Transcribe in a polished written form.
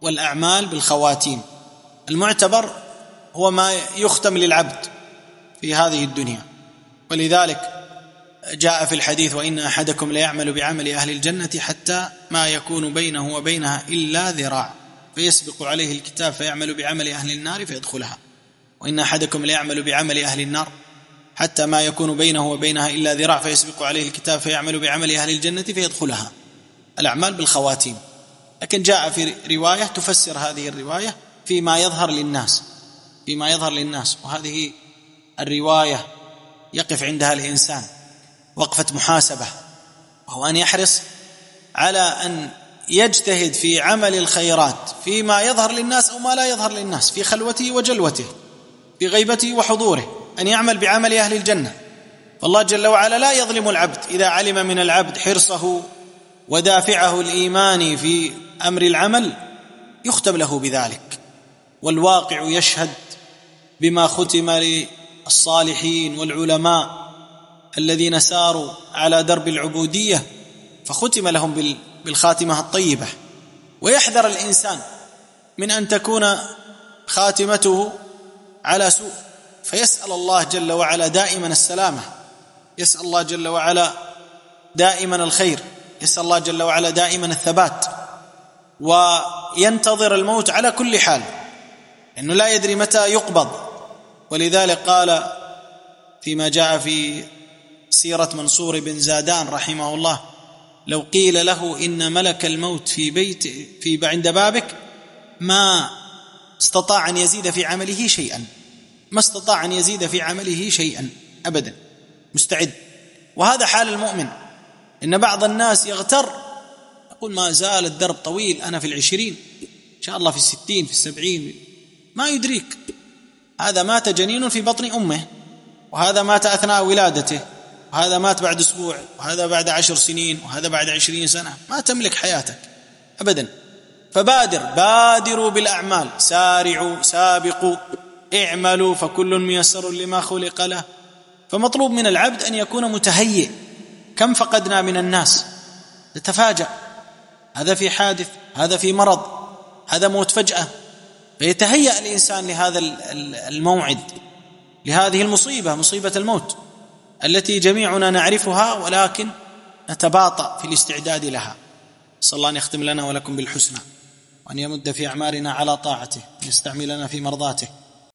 والأعمال بالخواتيم. المعتبر هو ما يختم للعبد في هذه الدنيا، ولذلك جاء في الحديث: وإن أحدكم ليعمل بعمل أهل الجنة حتى ما يكون بينه وبينها إلا ذراع فيسبق عليه الكتاب فيعمل بعمل أهل النار فيدخلها. وإن أحدكم ليعمل بعمل أهل النار حتى ما يكون بينه وبينها إلا ذراع فيسبق عليه الكتاب فيعمل بعمل أهل الجنة فيدخلها. الأعمال بالخواتيم. لكن جاء في رواية تفسر هذه الرواية فيما يظهر للناس، فيما يظهر للناس، وهذه الرواية يقف عندها الإنسان وقفة محاسبة، وهو أن يحرص على أن يجتهد في عمل الخيرات فيما يظهر للناس أو ما لا يظهر للناس، في خلوته وجلوته، في غيبته وحضوره، أن يعمل بعمل أهل الجنة. فالله جل وعلا لا يظلم العبد إذا علم من العبد حرصه ودافعه الإيمان في أمر العمل يختم له بذلك. والواقع يشهد بما ختم للصالحين والعلماء الذين ساروا على درب العبودية فختم لهم بالخاتمة الطيبة. ويحذر الإنسان من أن تكون خاتمته على سوء، فيسأل الله جل وعلا دائما السلامة، يسأل الله جل وعلا دائما الخير، يسأل الله جل وعلا دائما الثبات، وينتظر الموت على كل حال، لأنه لا يدري متى يقبض. ولذلك قال فيما جاء في سيرة منصور بن زادان رحمه الله: لو قيل له إن ملك الموت في عند بابك ما استطاع أن يزيد في عمله شيئا، ما استطاع أن يزيد في عمله شيئا أبدا، مستعد. وهذا حال المؤمن. إن بعض الناس يغتر يقول ما زال الدرب طويل، أنا في 20، إن شاء الله في 60، في 70، ما يدريك. هذا مات جنين في بطن أمه، وهذا مات أثناء ولادته، وهذا مات بعد أسبوع، وهذا بعد 10 سنين، وهذا بعد 20 سنة. ما تملك حياتك أبدا. بادروا بالأعمال، سارعوا، سابقوا، اعملوا فكل ميسر لما خلق له. فمطلوب من العبد أن يكون متهيئ. كم فقدنا من الناس تتفاجأ، هذا في حادث، هذا في مرض، هذا موت فجأة، فيتهيأ الإنسان لهذا الموعد، لهذه المصيبة، مصيبة الموت التي جميعنا نعرفها ولكن نتباطأ في الاستعداد لها. صلى الله أن يختم لنا ولكم بالحسنى، وأن يمد في أعمارنا على طاعته، وأن يستعملنا في مرضاته.